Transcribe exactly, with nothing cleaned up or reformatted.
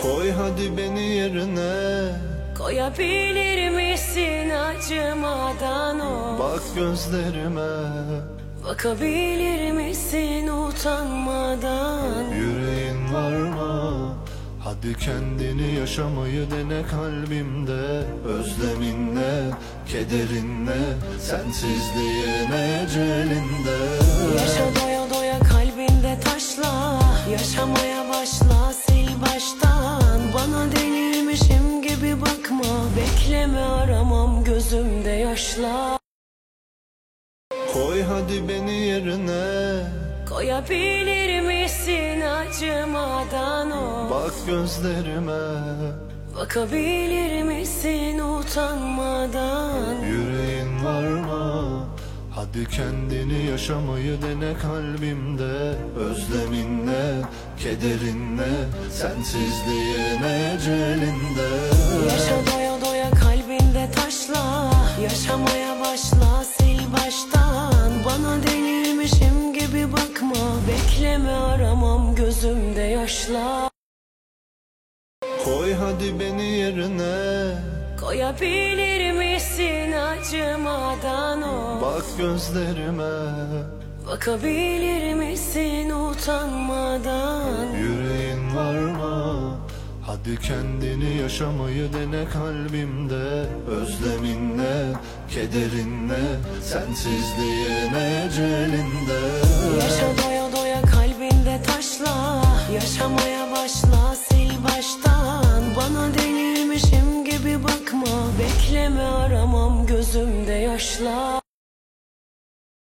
Koy hadi beni yerine, koyabilir misin acımadan o? bak gözlerime, bakabilir misin utanmadan? yüreğin var mı? Hadi kendini yaşamayı dene kalbimde. Özleminle, kederinle, sensizliğin ecelinde. Yaşa doya doya kalbinde taşla, yaşamaya başla sil baştan. Bana delirmişim gibi bakma, bekleme aramam gözümde yaşla. Koy hadi beni yerine, koyabilir misin acımadan o? bak gözlerime, bakabilir misin utanmadan? yüreğin var mı? Hadi kendini yaşamayı dene kalbimde. Özleminle, kederinle, sensizliğin ecelinde. Yaşa doya doya kalbinde taşla, yaşamaya başla sil baştan. Bana delirmişim gibi bakma, bekleme aramam gözümde yaşla. Koy hadi beni yerine, koyabilir misin acımadan o? bak gözlerime, bakabilir misin utanmadan? yüreğin var mı? Hadi kendini yaşamayı dene kalbimde. Özleminle, kederinle, sensizliğin ecelinde. Yaşa doya doya kalbinde taşla, yaşamaya başla sil baştan. Bana delirmişim gibi bakma, bekleme aramam gözümde yaşla.